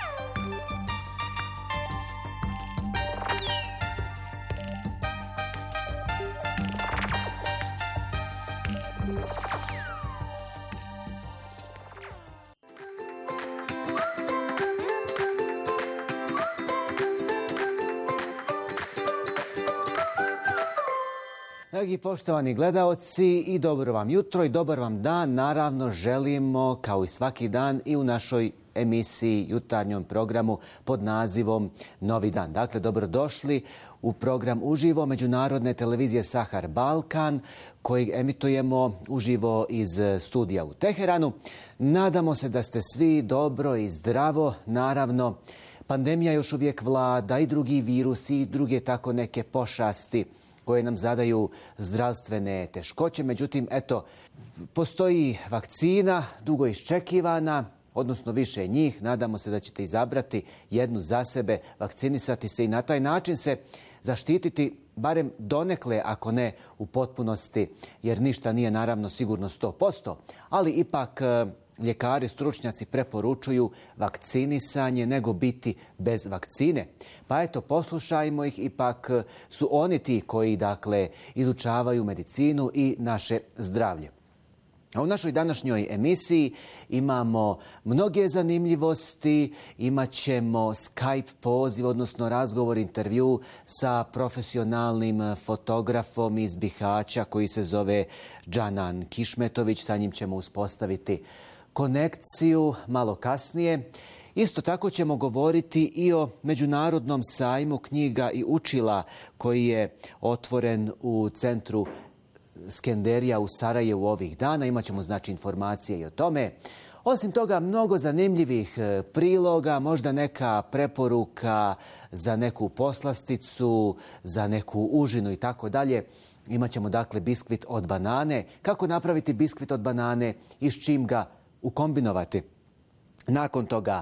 Dragi poštovani gledaoci, i dobro vam jutro i dobar vam dan. Naravno želimo kao i svaki dan i u našoj emisiji, jutarnjom programu pod nazivom Novi dan. Dakle, dobrodošli u program uživo Međunarodne televizije Sahar Balkan, kojeg emitujemo uživo iz studija u Teheranu. Nadamo se da ste svi dobro i zdravo. Naravno, pandemija još uvijek vlada i drugi virusi i druge tako neke pošasti koje nam zadaju zdravstvene teškoće. Međutim, eto, postoji vakcina, dugo iščekivana, odnosno više njih. Nadamo se da ćete izabrati jednu za sebe, vakcinisati se i na taj način se zaštititi, barem donekle, ako ne u potpunosti, jer ništa nije naravno sigurno sto posto. Ali ipak ljekari, stručnjaci preporučuju vakcinisanje nego biti bez vakcine. Pa eto, poslušajmo ih, ipak su oni ti koji, dakle, izučavaju medicinu i naše zdravlje. A u našoj današnjoj emisiji imamo mnoge zanimljivosti, imat ćemo Skype poziv, odnosno razgovor, intervju sa profesionalnim fotografom iz Bihaća koji se zove Džanan Kišmetović. Sa njim ćemo uspostaviti konekciju malo kasnije. Isto tako ćemo govoriti i o Međunarodnom sajmu knjiga i učila koji je otvoren u centru Skenderija u Sarajevu ovih dana. Imaćemo znači informacije i o tome. Osim toga, mnogo zanimljivih priloga, možda neka preporuka za neku poslasticu, za neku užinu i tako dalje. Imaćemo dakle biskvit od banane. Kako napraviti biskvit od banane i s čim ga ukombinovati. Nakon toga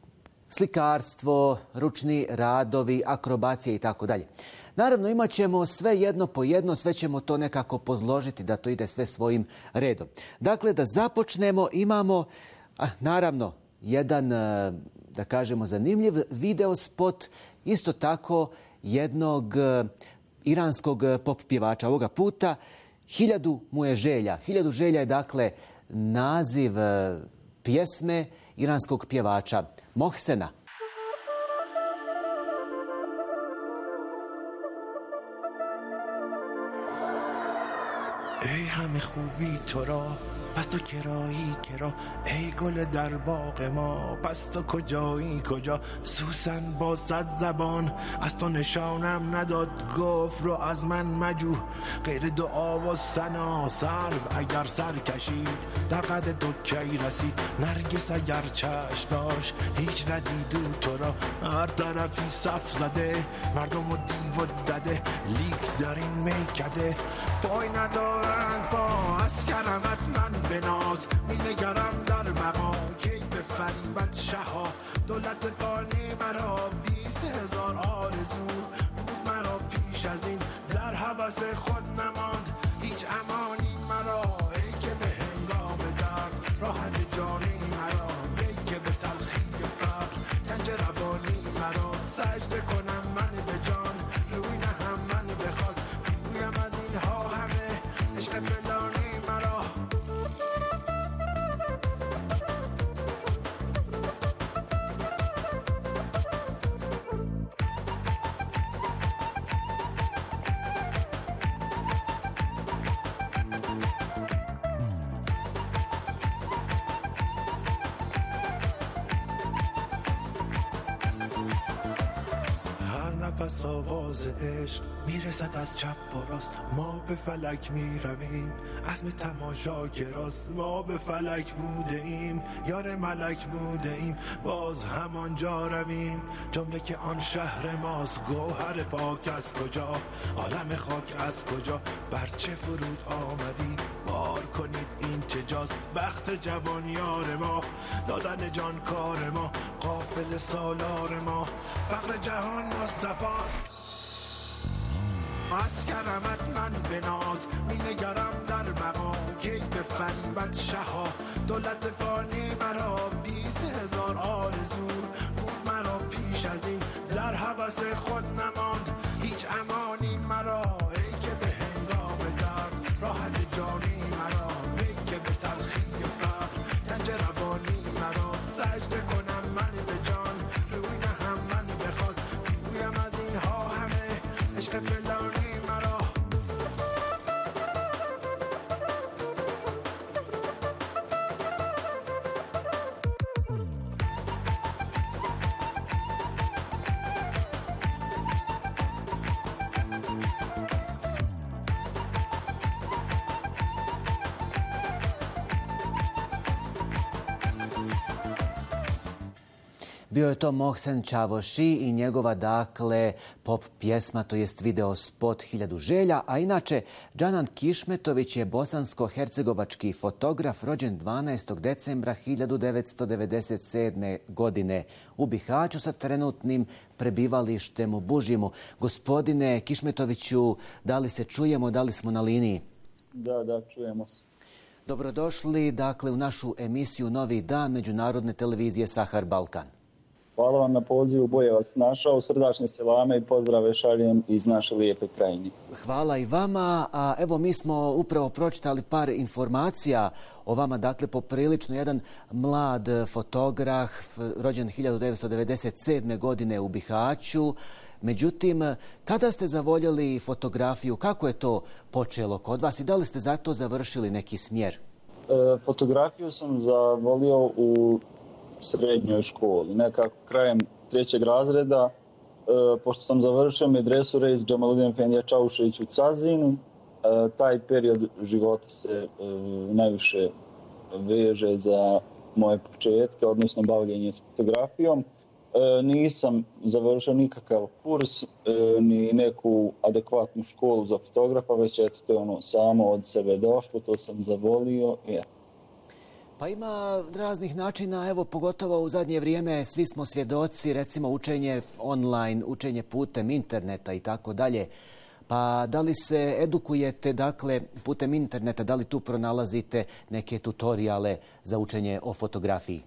slikarstvo, ručni radovi, akrobacije i tako dalje. Naravno, imat ćemo sve jedno po jedno, sve ćemo to nekako pozložiti da to ide sve svojim redom. Dakle, da započnemo, imamo, a, naravno, jedan, da kažemo, zanimljiv video spot, isto tako jednog iranskog pop pjevača. Ovoga puta Hiljadu mu je želja. Hiljadu želja je, dakle, naziv pjesme iranskog pjevača Mohsena. ای همه خوبی تو را پس تو کرایی کرا ای گل در باغ ما پس تو کجایی کجا سوسن با صد زبان از تو نشانم نداد گفت رو از من مجو غیر دعا و ثنا سرو اگر سر کشید در قد تو کی رسید نرگس اگر چشم داشت هیچ ندیدو تو را هر طرفی صف زده مردم و دیو و دده لیک در این میکده پای ندارن پا از کرمت من بناز می نگرم در بقا کی به فریبت شها دولت فانی مرا بیست هزار آرزو بود مرا پیش از این در حبس خود نماند هیچ امانی مرا ای که به هنگام درد راحت جانی مرا ای که به تلخی فقر گنج روانی نفس آواز عشق میرسد از چپ و راست. ما به فلک میرویم عزم تماشاگراست. ما به فلک بوده ایم یار ملک بوده ایم باز همانجا رویم. جمله که آن شهر ماست گوهر پاک از کجا عالم خاک از کجا بر چه فرود آمدی بار کنید این چه جاست. بخت جوان یار ما دادن جان کار ما قافل سالار ما فقر جهان مصطفاست. از کرمت من به ناز می نگرم در بقا کی به فریبت شها دولت فانی مرا بیست هزار آرزو بود مرا پیش از این در هوس خود نماند هیچ امانی مرا. ای که به هنگام درد راحت جانی مرا ای که به تلخی فقر گنج روانی مرا. سجده کنم من به جان روی نهم من به خاک بگویم از اینها همه عشق فلانی مرا. Bio je to Mohsen Čavoši i njegova, dakle, pop pjesma, to jest video spot Hiljadu želja. A inače, Džanan Kišmetović je bosansko-hercegovački fotograf rođen dvanaestog decembra hiljadu devetsto devedeset sedme. godine u Bihaću sa trenutnim prebivalištem u Bužimu. Gospodine Kišmetoviću, da li se čujemo, da li smo na liniji? Da, da, čujemo se. Dobrodošli, dakle, u našu emisiju Novi dan Međunarodne televizije Sahar Balkan. Hvala vam na pozivu, bolje vas našao. Srdačne selame i pozdrave šaljem iz naše lijepe krajine. Hvala i vama. A evo, mi smo upravo pročitali par informacija o vama. Dakle, poprilično jedan mlad fotograf, rođen hiljadu devetsto devedeset sedme. godine u Bihaću. Međutim, kada ste zavoljeli fotografiju, kako je to počelo kod vas i da li ste za to završili neki smjer? E, fotografiju sam zavolio u srednjoj školi, nekako krajem trećeg razreda, e, pošto sam završio medresu Reis Džamaludin Efendija Čaušević u Cazinu. E, taj period života se e, najviše veže za moje početke, odnosno bavljenje s fotografijom. E, nisam završio nikakav kurs, e, ni neku adekvatnu školu za fotografa, već eto, to je ono samo od sebe došlo, to sam zavolio i eto. Pa ima raznih načina, evo pogotovo u zadnje vrijeme svi smo svjedoci, recimo učenje online, učenje putem interneta i tako dalje. Pa da li se edukujete, dakle, putem interneta, da li tu pronalazite neke tutoriale za učenje o fotografiji?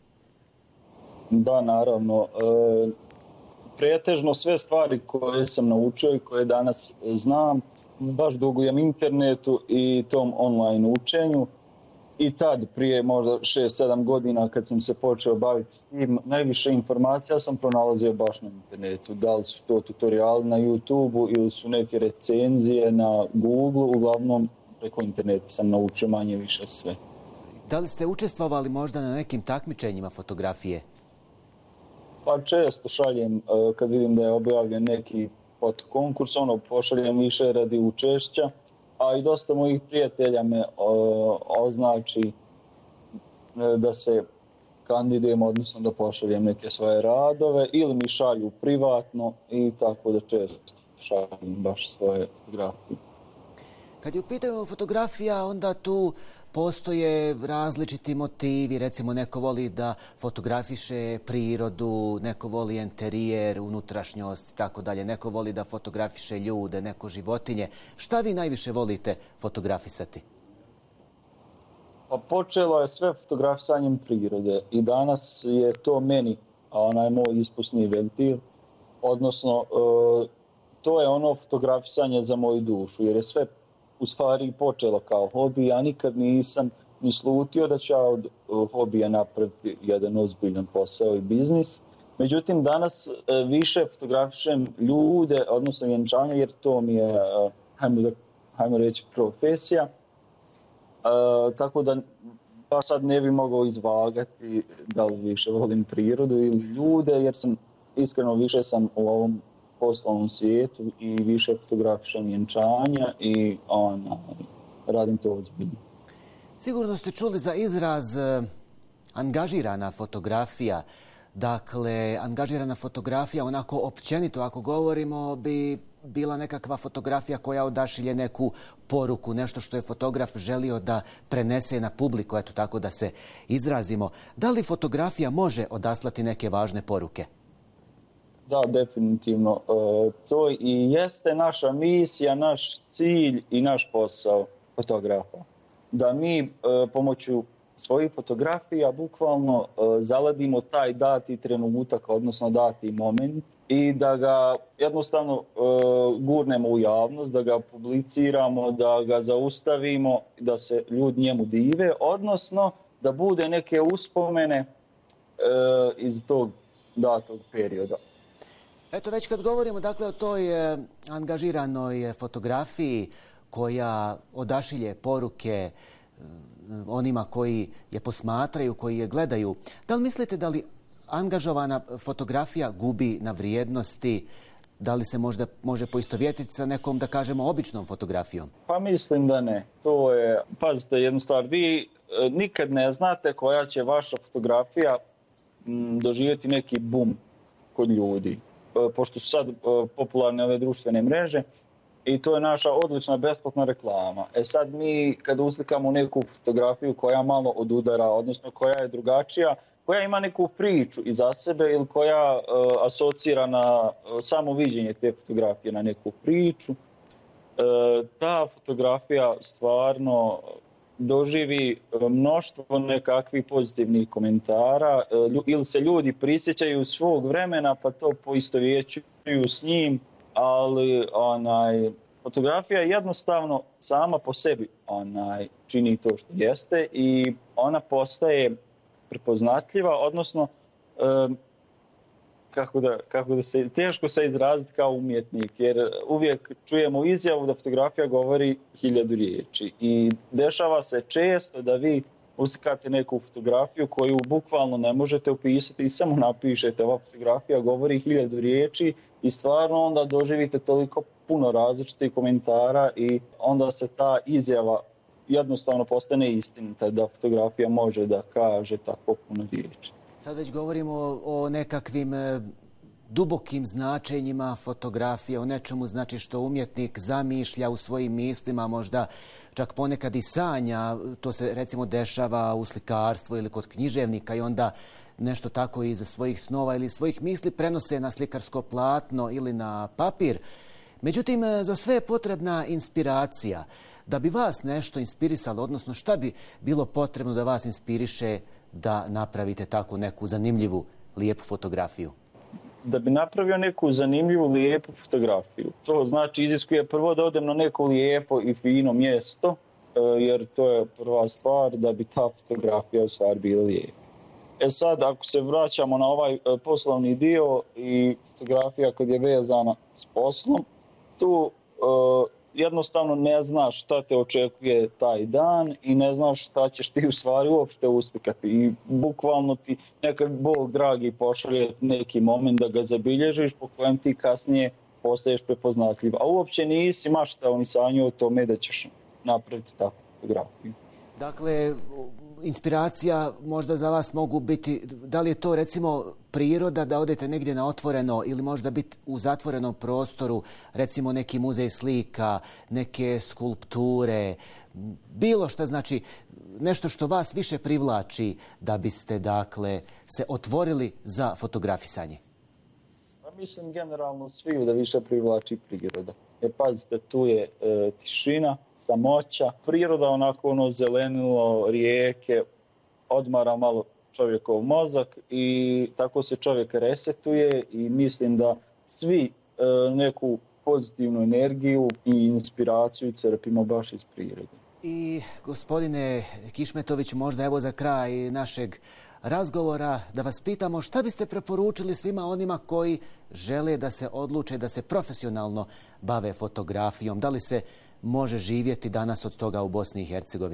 Da, naravno. E, pretežno sve stvari koje sam naučio i koje danas znam, baš dugujem internetu i tom online učenju. I tad, prije možda šest sedam godina kad sam se počeo baviti s tim, najviše informacija sam pronalazio baš na internetu. Da li su to tutoriali na YouTube-u ili su neke recenzije na Google, uglavnom preko interneta sam naučio manje više sve. Da li ste učestvovali možda na nekim takmičenjima fotografije? Pa često šaljem, kad vidim da je objavljen neki fotokonkurs, ono pošaljem više radi učešća. A i dosta mojih prijatelja me o, označi da se kandidujem, odnosno da pošaljem neke svoje radove ili mi šalju privatno i tako da često šaljem baš svoje fotografije. Kad je u pitanju fotografija, onda tu postoje različiti motivi. Recimo, neko voli da fotografiše prirodu, neko voli enterijer, unutrašnjost i tako dalje. Neko voli da fotografiše ljude, neko životinje. Šta vi najviše volite fotografisati? Pa počelo je sve fotografisanjem prirode i danas je to meni, a onaj moj ispusni ventil, odnosno to je ono fotografisanje za moju dušu, jer je sve u stvari počelo kao hobi. Ja nikad nisam ni slutio da ću ja od hobija napraviti jedan ozbiljan posao i biznis. Međutim, danas više fotografišem ljude, odnosno vjenčanja, jer to mi je, hajmo, da, hajmo reći, profesija. E, tako da baš sad ne bi mogao izvagati da li više volim prirodu ili ljude, jer sam iskreno više sam u ovom poslovnom svijetu i više fotografišem vjenčanja i ona, radim to ozbiljno. Sigurno ste čuli za izraz e, angažirana fotografija. Dakle, angažirana fotografija, onako općenito ako govorimo, bi bila nekakva fotografija koja odašilje neku poruku, nešto što je fotograf želio da prenese na publiku, eto tako da se izrazimo. Da li fotografija može odaslati neke važne poruke? Da, definitivno. E, to i jeste naša misija, naš cilj i naš posao fotografa. Da mi e, pomoću svojih fotografija bukvalno e, zaladimo taj dati trenutak, odnosno dati moment i da ga jednostavno e, gurnemo u javnost, da ga publiciramo, da ga zaustavimo, da se ljudi njemu dive, odnosno da bude neke uspomene e, iz tog datog perioda. Eto, već kad govorimo dakle o toj e, angažiranoj fotografiji koja odašilje poruke e, onima koji je posmatraju, koji je gledaju, da li mislite da li angažovana fotografija gubi na vrijednosti? Da li se možda može poistovjetiti sa nekom, da kažemo, običnom fotografijom? Pa mislim da ne. To je, pazite jednu stvar, vi e, nikad ne znate koja će vaša fotografija m, doživjeti neki bum kod ljudi. E, pošto su sad e, popularne ove društvene mreže i to je naša odlična besplatna reklama. E sad mi kad uslikamo neku fotografiju koja malo odudara, odnosno koja je drugačija, koja ima neku priču iza sebe ili koja e, asocira na e, samo viđenje te fotografije, na neku priču, e, ta fotografija stvarno doživi mnoštvo nekakvih pozitivnih komentara e, ili se ljudi prisjećaju svog vremena pa to poistovjećuju s njim, ali onaj, fotografija jednostavno sama po sebi onaj, čini to što jeste i ona postaje prepoznatljiva, odnosno um, kako, da, kako da se, teško se izraziti kao umjetnik, jer uvijek čujemo izjavu da fotografija govori hiljadu riječi i dešava se često da vi uslikate neku fotografiju koju bukvalno ne možete upisati i samo napišete ova fotografija govori hiljadu riječi i stvarno onda doživite toliko puno različitih komentara i onda se ta izjava jednostavno postane istinita da fotografija može da kaže tako puno riječi. Sad već govorimo o, o nekakvim e, dubokim značenjima fotografije, o nečemu znači što umjetnik zamišlja u svojim mislima, možda čak ponekad i sanja. To se recimo dešava u slikarstvu ili kod književnika i onda nešto tako iza svojih snova ili svojih misli prenose na slikarsko platno ili na papir. Međutim, za sve je potrebna inspiracija. Da bi vas nešto inspirisalo, odnosno šta bi bilo potrebno da vas inspiriše da napravite tako neku zanimljivu, lijepu fotografiju? Da bi napravio neku zanimljivu, lijepu fotografiju, to znači iziskuje prvo da odem na neko lijepo i fino mjesto, jer to je prva stvar da bi ta fotografija u stvari bila lijepa. E sad, ako se vraćamo na ovaj poslovni dio i fotografija kad je vezana s poslom, tu uh, jednostavno ne znaš šta te očekuje taj dan i ne znaš šta ćeš ti u stvari uopšte uslikati. I bukvalno ti neka Bog dragi pošalje neki moment da ga zabilježiš po kojem ti kasnije postaješ prepoznatljiv. A uopće nisi maštao ni sanjao o tome da ćeš napraviti takvu fotografiju. Dakle, inspiracija možda za vas mogu biti, da li je to recimo priroda da odete negdje na otvoreno ili možda biti u zatvorenom prostoru, recimo neki muzej slika, neke skulpture, bilo što znači nešto što vas više privlači da biste dakle se otvorili za fotografisanje? Pa mislim generalno svi da više privlači priroda. Jer pazite, tu je e, tišina, samoća, priroda onako ono zelenilo, rijeke, odmara malo čovjekov mozak i tako se čovjek resetuje i mislim da svi e, neku pozitivnu energiju i inspiraciju crpimo baš iz prirode. I gospodine Kišmetović, možda evo za kraj našeg razgovora da vas pitamo šta biste preporučili svima onima koji žele da se odluče da se profesionalno bave fotografijom. Da li se može živjeti danas od toga u Bosni i Hercegovini?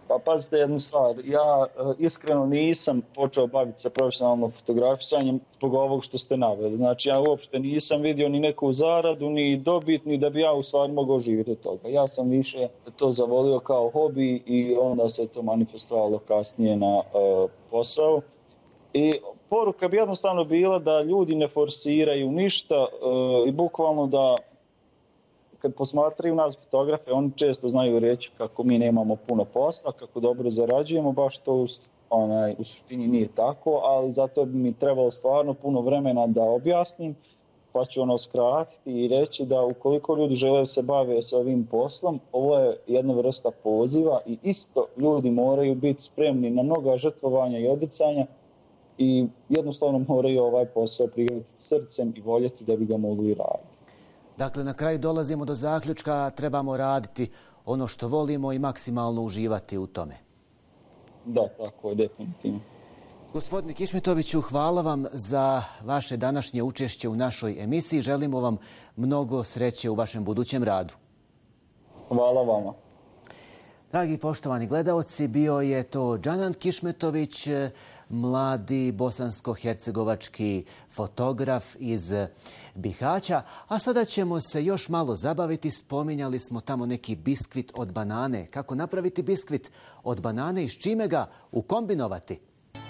Pa pazite jednu stvar, ja uh, iskreno nisam počeo baviti se profesionalno fotografisanjem zbog ovog što ste naveli. Znači ja uopšte nisam vidio ni neku zaradu, ni dobit, ni da bi ja u stvari mogao živjeti od toga. Ja sam više to zavolio kao hobi i onda se to manifestovalo kasnije na uh, posao. I poruka bi jednostavno bila da ljudi ne forsiraju ništa uh, i bukvalno da kad posmatraju nas fotografe, oni često znaju reći kako mi nemamo puno posla, kako dobro zarađujemo, baš to onaj, u suštini nije tako, ali zato bi mi trebalo stvarno puno vremena da objasnim, pa ću ono skratiti i reći da ukoliko ljudi žele da se bave sa ovim poslom, ovo je jedna vrsta poziva i isto ljudi moraju biti spremni na mnoga žrtvovanja i odricanja i jednostavno moraju ovaj posao prihvatiti srcem i voljeti da bi ga mogli raditi. Dakle, na kraju dolazimo do zaključka, trebamo raditi ono što volimo i maksimalno uživati u tome. Da, tako je, definitivno. Gospodine Kišmetoviću, hvala vam za vaše današnje učešće u našoj emisiji. Želimo vam mnogo sreće u vašem budućem radu. Hvala vama. Dragi poštovani gledaoci, bio je to Džanan Kišmetović, mladi bosansko-hercegovački fotograf iz Bihaća. A sada ćemo se još malo zabaviti. Spominjali smo tamo neki biskvit od banane. Kako napraviti biskvit od banane i s čime ga ukombinovati?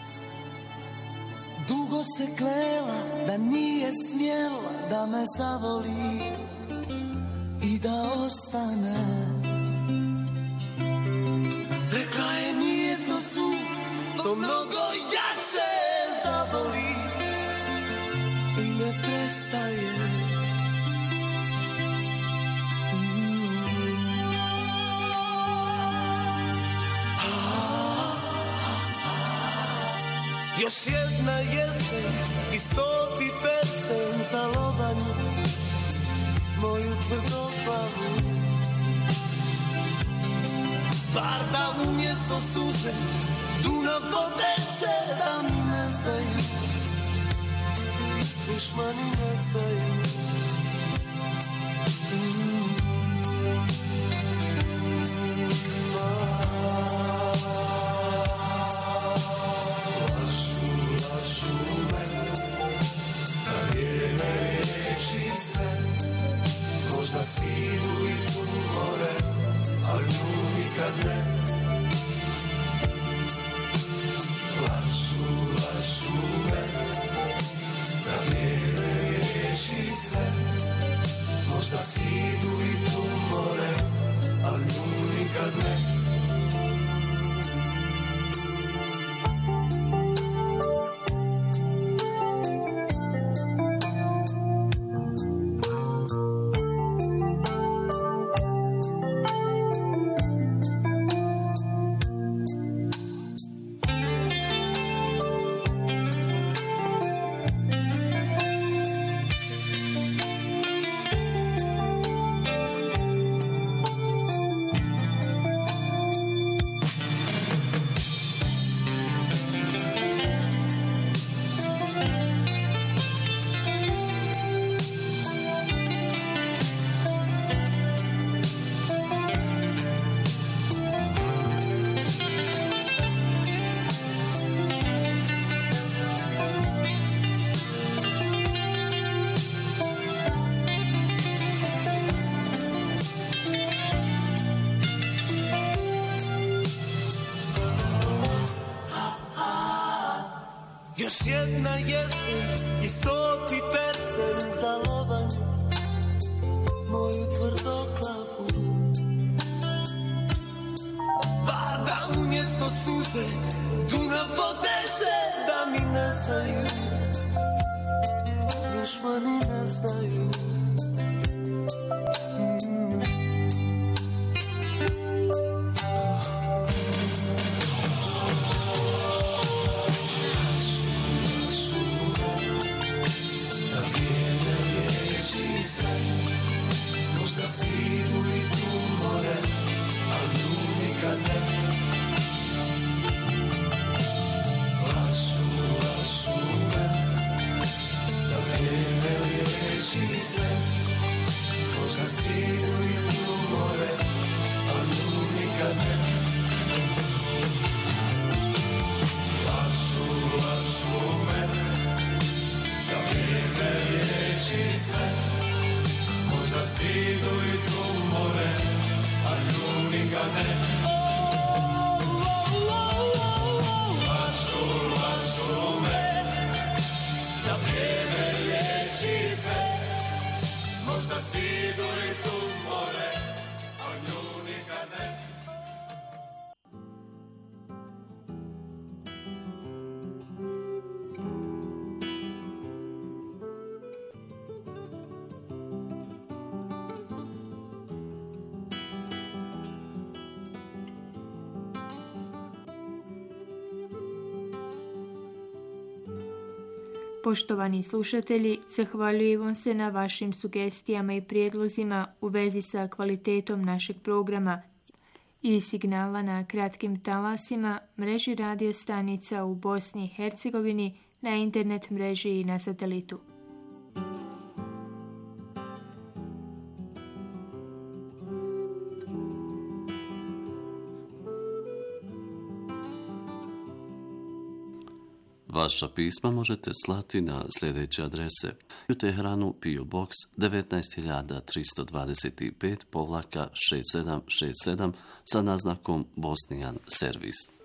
Dugo se klela da nije smjela da me zavoli i da ostane. Rekla je nije to zub, to mnogo jače zaboli i ne prestaje. Mm. Ah, ah, ah. Još jedna jesen i stoti pesen za lobanju, moju tvrdoglavu. Bar da umjesto suze Dunav poteče, da mi ne znaju, dušmani ne znaju. Mm. Lažu, lažu me, da vrijeme riječi sve, možda sidu i tumore, ali nju nikad ne. Lažu, lažu me, da vrijeme riječi sve, možda sidu i tumore, ali nju nikad ne. Još jedna jesen i stoti pesen za lobanju, moju tvrdoglavu. Bar da umjesto suze Dunav poteče, da mi ne znaju, dušmani ne znaju. Možda sidu i tumore, a nju nikad ne. Lažu, lažu me, da vrijeme liječi sve. Možda sidu i tumore, a nju nikad ne. Poštovani slušatelji, zahvaljujemo se na vašim sugestijama i prijedlozima u vezi sa kvalitetom našeg programa i signala na kratkim talasima, mreži radio stanica u Bosni i Hercegovini, na internet mreži i na satelitu. Vaša pisma možete slati na sljedeće adrese: u Teheranu P O Box devetnaest hiljada tristo dvadeset pet šezdeset sedam šezdeset sedam sa naznakom Bosnian Servis.